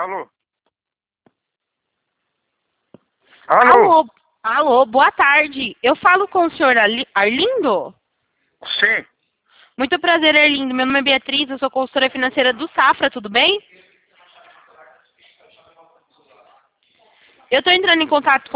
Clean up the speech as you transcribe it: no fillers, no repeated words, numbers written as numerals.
Alô? Alô? Alô, boa tarde. Eu falo com o senhor Arlindo? Sim. Muito prazer, Arlindo. Meu nome é Beatriz, eu sou consultora financeira do Safra, tudo bem? Eu estou entrando em contato